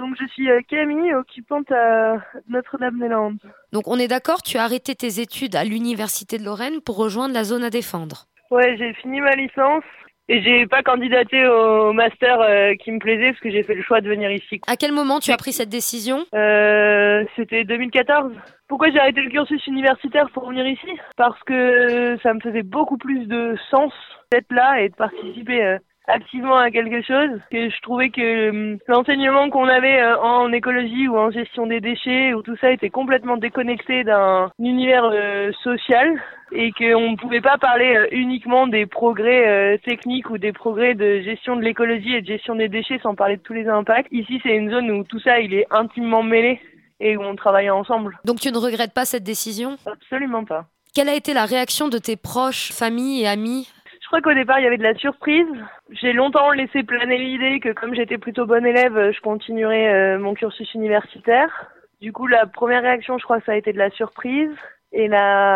Donc je suis Camille, occupante à Notre-Dame-des-Landes. Donc on est d'accord, tu as arrêté tes études à l'Université de Lorraine pour rejoindre la zone à défendre. Ouais, j'ai fini ma licence et j'ai pas candidaté au master qui me plaisait parce que j'ai fait le choix de venir ici. À quel moment tu as pris cette décision? C'était 2014. Pourquoi j'ai arrêté le cursus universitaire pour venir ici? Parce que ça me faisait beaucoup plus de sens d'être là et de participer activement à quelque chose. Que je trouvais que l'enseignement qu'on avait en écologie ou en gestion des déchets ou tout ça était complètement déconnecté d'un univers social et qu'on ne pouvait pas parler uniquement des progrès techniques ou des progrès de gestion de l'écologie et de gestion des déchets sans parler de tous les impacts. Ici, c'est une zone où tout ça, il est intimement mêlé et où on travaille ensemble. Donc tu ne regrettes pas cette décision? Absolument pas. Quelle a été la réaction de tes proches, famille et amis? Je crois qu'au départ, il y avait de la surprise. J'ai longtemps laissé planer l'idée que comme j'étais plutôt bonne élève, je continuerais mon cursus universitaire. Du coup, la première réaction, je crois que ça a été de la surprise. Et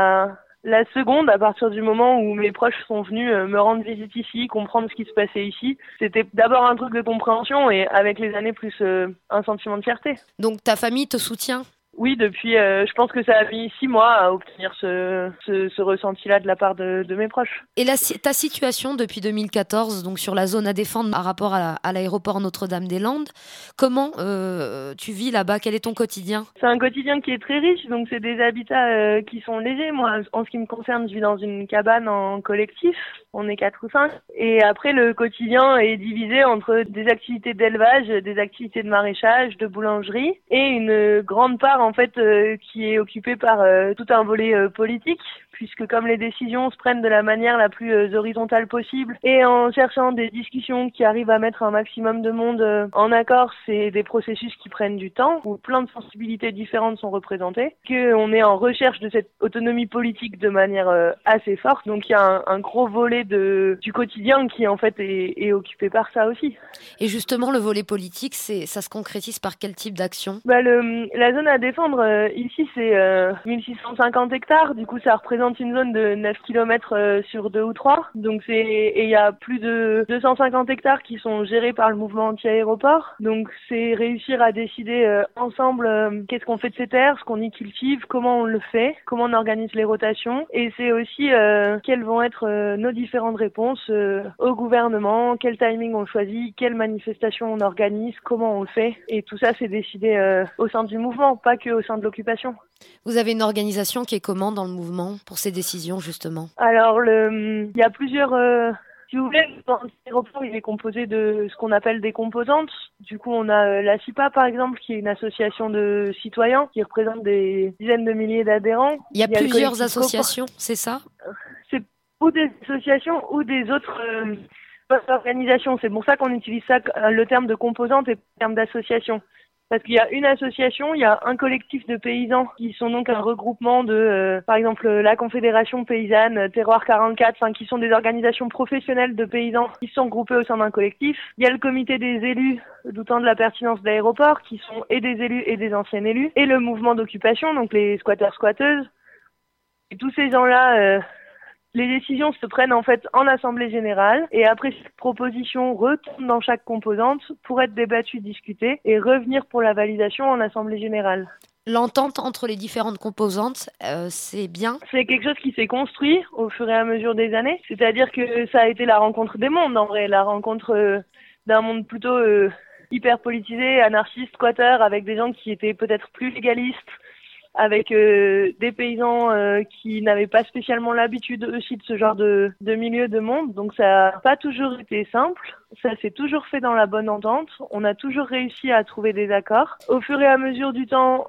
la seconde, à partir du moment où mes proches sont venus me rendre visite ici, comprendre ce qui se passait ici, c'était d'abord un truc de compréhension et avec les années plus un sentiment de fierté. Donc ta famille te soutient? Oui, depuis, je pense que ça a mis 6 mois à obtenir ce ressenti-là de la part de mes proches. Et ta situation depuis 2014, donc sur la zone à défendre par rapport à l'aéroport Notre-Dame-des-Landes, comment tu vis là-bas? Quel est ton quotidien? C'est un quotidien qui est très riche, donc c'est des habitats qui sont légers. Moi, en ce qui me concerne, je vis dans une cabane en collectif. On est 4 ou 5. Et après, le quotidien est divisé entre des activités d'élevage, des activités de maraîchage, de boulangerie et une grande part en fait qui est occupée par tout un volet politique, puisque comme les décisions se prennent de la manière la plus horizontale possible et en cherchant des discussions qui arrivent à mettre un maximum de monde en accord, c'est des processus qui prennent du temps, où plein de sensibilités différentes sont représentées, qu'on est en recherche de cette autonomie politique de manière assez forte. Donc il y a un gros volet du quotidien qui en fait est occupé par ça aussi. Et justement, le volet politique, ça se concrétise par quel type d'action? La zone à défendre ici, c'est 1650 hectares. Du coup, ça représente une zone de 9 km sur 2 ou 3. Donc et il y a plus de 250 hectares qui sont gérés par le mouvement anti-aéroport. Donc c'est réussir à décider ensemble qu'est-ce qu'on fait de ces terres, ce qu'on y cultive, comment on le fait, comment on organise les rotations. Et c'est aussi quelles vont être nos différentes réponses au gouvernement, quel timing on choisit, quelle manifestation on organise, comment on le fait. Et tout ça, c'est décidé au sein du mouvement, pas que au sein de l'occupation. Vous avez une organisation qui est comment dans le mouvement pour ces décisions, justement? Alors, il y a plusieurs... si vous voulez, l'aéroport, il est composé de ce qu'on appelle des composantes. Du coup, on a la CIPA, par exemple, qui est une association de citoyens qui représente des dizaines de milliers d'adhérents. Il y a plusieurs associations, c'est ça? C'est ou des associations ou des autres organisations. C'est pour ça qu'on utilise ça, le terme de composante et le terme d'association. Parce qu'il y a une association, il y a un collectif de paysans qui sont donc un regroupement de, par exemple, la Confédération paysanne, Terroir 44, enfin, qui sont des organisations professionnelles de paysans qui sont groupées au sein d'un collectif. Il y a le comité des élus, doutant de la pertinence de l'aéroport, qui sont et des élus et des anciens élus, et le mouvement d'occupation, donc les squatteurs-squatteuses. Et tous ces gens-là, les décisions se prennent en fait en assemblée générale et après cette proposition retourne dans chaque composante pour être débattue, discutée et revenir pour la validation en assemblée générale. L'entente entre les différentes composantes, c'est bien? C'est quelque chose qui s'est construit au fur et à mesure des années. C'est-à-dire que ça a été la rencontre des mondes en vrai, la rencontre d'un monde plutôt hyper politisé, anarchiste, squatter, avec des gens qui étaient peut-être plus légalistes, avec des paysans qui n'avaient pas spécialement l'habitude aussi de ce genre de milieu de monde. Donc ça n'a pas toujours été simple, ça s'est toujours fait dans la bonne entente, on a toujours réussi à trouver des accords. Au fur et à mesure du temps,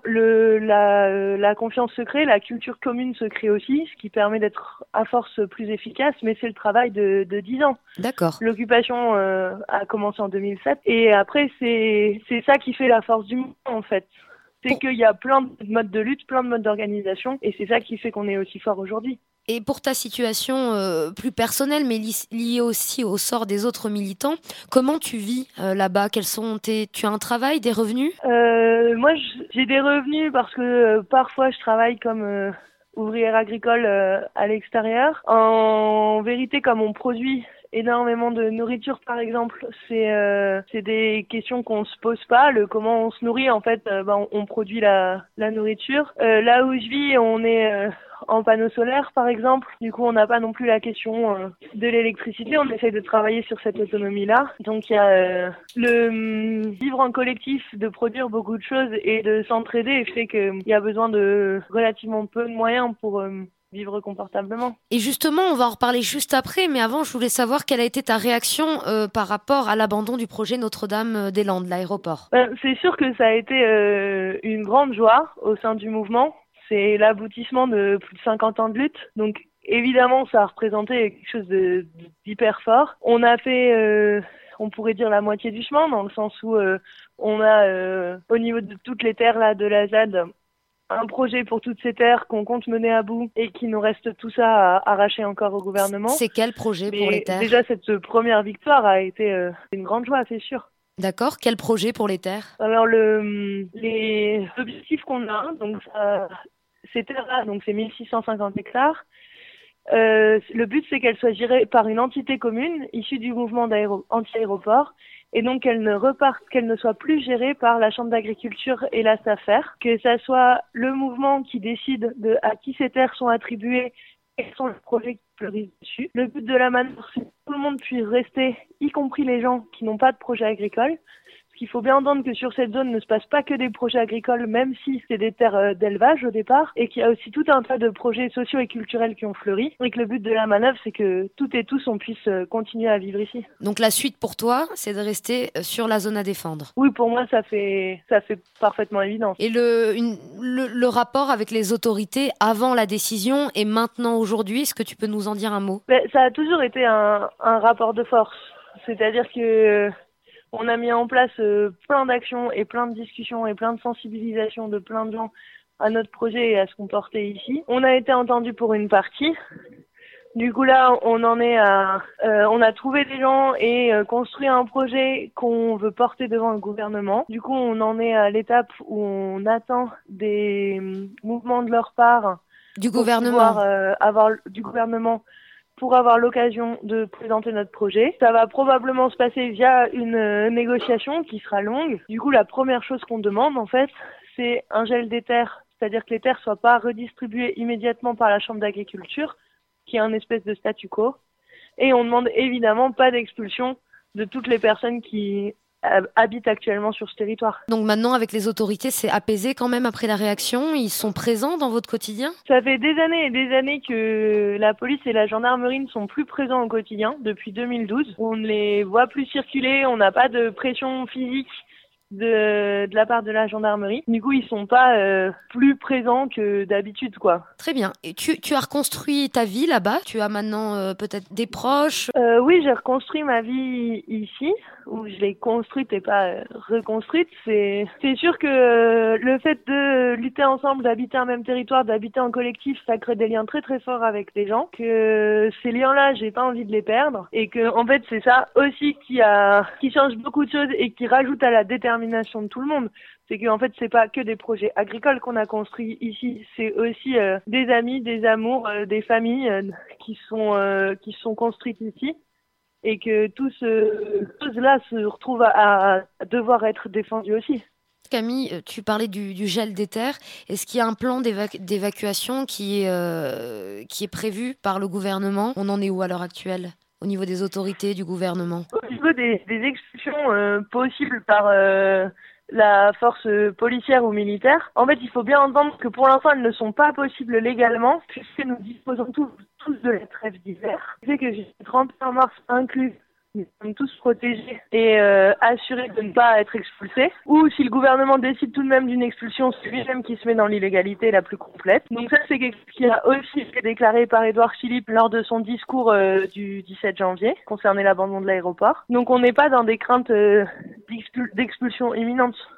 la confiance se crée, la culture commune se crée aussi, ce qui permet d'être à force plus efficace, mais c'est le travail de 10 ans. D'accord. L'occupation a commencé en 2007 et après c'est ça qui fait la force du mouvement en fait. C'est qu'il y a plein de modes de lutte, plein de modes d'organisation, et c'est ça qui fait qu'on est aussi fort aujourd'hui. Et pour ta situation plus personnelle, mais liée aussi au sort des autres militants, comment tu vis là-bas? Tu as un travail, des revenus? Moi, j'ai des revenus parce que parfois je travaille comme ouvrière agricole à l'extérieur. En vérité, comme on produit énormément de nourriture, par exemple. C'est des questions qu'on se pose pas. Comment on se nourrit, en fait, on produit la nourriture. Là où je vis, on est en panneaux solaires, par exemple. Du coup, on n'a pas non plus la question de l'électricité. On essaye de travailler sur cette autonomie-là. Donc, il y a le vivre en collectif, de produire beaucoup de choses et de s'entraider fait qu'il y a besoin de relativement peu de moyens pour vivre confortablement. Et justement, on va en reparler juste après, mais avant, je voulais savoir quelle a été ta réaction par rapport à l'abandon du projet Notre-Dame-des-Landes, l'aéroport. C'est sûr que ça a été une grande joie au sein du mouvement. C'est l'aboutissement de plus de 50 ans de lutte. Donc, évidemment, ça a représenté quelque chose d'hyper fort. On a fait, on pourrait dire, la moitié du chemin, dans le sens où on a, au niveau de toutes les terres là, de la ZAD, un projet pour toutes ces terres qu'on compte mener à bout et qu'il nous reste tout ça à arracher encore au gouvernement. C'est quel projet pour les terres ? Déjà, cette première victoire a été une grande joie, c'est sûr. D'accord. Quel projet pour les terres ? Alors, les objectifs qu'on a, donc ces terres-là, donc c'est 1650 hectares. Le but, c'est qu'elles soient gérées par une entité commune issue du mouvement anti-aéroport et donc qu'elles ne soient plus gérées par la Chambre d'agriculture et la SAFER, que ça soit le mouvement qui décide de à qui ces terres sont attribuées et quels sont les projets qui fleurissent dessus. Le but de la manœuvre, c'est que tout le monde puisse rester, y compris les gens qui n'ont pas de projet agricole. Parce qu'il faut bien entendre que sur cette zone ne se passe pas que des projets agricoles, même si c'est des terres d'élevage au départ, et qu'il y a aussi tout un tas de projets sociaux et culturels qui ont fleuri, et que le but de la manœuvre, c'est que toutes et tous, on puisse continuer à vivre ici. Donc la suite pour toi, c'est de rester sur la zone à défendre. Oui, pour moi, ça fait parfaitement évident. Et le rapport avec les autorités avant la décision et maintenant aujourd'hui, est-ce que tu peux nous en dire un mot ? Ça a toujours été un rapport de force. C'est-à-dire que on a mis en place plein d'actions et plein de discussions et plein de sensibilisations de plein de gens à notre projet et à ce qu'on portait ici. On a été entendu pour une partie. Du coup là, on en est on a trouvé des gens et construit un projet qu'on veut porter devant le gouvernement. Du coup, on en est à l'étape où on attend des mouvements de leur part du gouvernement, du gouvernement pour avoir l'occasion de présenter notre projet. Ça va probablement se passer via une négociation qui sera longue. Du coup, la première chose qu'on demande, en fait, c'est un gel des terres, c'est-à-dire que les terres ne soient pas redistribuées immédiatement par la Chambre d'agriculture, qui est un espèce de statu quo. Et on demande évidemment pas d'expulsion de toutes les personnes qui habitent actuellement sur ce territoire. Donc maintenant, avec les autorités, c'est apaisé quand même après la réaction ? Ils sont présents dans votre quotidien ? Ça fait des années et des années que la police et la gendarmerie ne sont plus présents au quotidien, depuis 2012. On ne les voit plus circuler, on n'a pas de pression physique de la part de la gendarmerie. Du coup, ils sont pas plus présents que d'habitude, quoi. Très bien. Et tu as reconstruit ta vie là-bas ? Tu as maintenant peut-être des proches ? Oui, j'ai reconstruit ma vie ici, où je l'ai construite et pas reconstruite. C'est sûr que le fait de lutter ensemble, d'habiter un même territoire, d'habiter en collectif, ça crée des liens très très forts avec les gens. Que ces liens-là, j'ai pas envie de les perdre. Et que en fait, c'est ça aussi qui change beaucoup de choses et qui rajoute à la détermination de tout le monde. C'est qu'en fait, c'est pas que des projets agricoles qu'on a construits ici, c'est aussi des amis, des amours, des familles qui sont construites ici et que tout cela se retrouve à devoir être défendu aussi. Camille, tu parlais du gel des terres. Est-ce qu'il y a un plan d'évacuation qui est prévu par le gouvernement ? On en est où à l'heure actuelle ? Au niveau des autorités, du gouvernement ? Au niveau des expulsions possibles par la force policière ou militaire, en fait, il faut bien entendre que pour l'instant, elles ne sont pas possibles légalement, puisque nous disposons tous de la trêve d'hiver. C'est que jusqu'au 31 mars inclus, nous sommes tous protégés et assurés de ne pas être expulsés. Ou si le gouvernement décide tout de même d'une expulsion, c'est lui-même qui se met dans l'illégalité la plus complète. Donc ça, c'est quelque chose qui a aussi été déclaré par Édouard Philippe lors de son discours du 17 janvier, concernant l'abandon de l'aéroport. Donc on n'est pas dans des craintes d'expulsion imminente.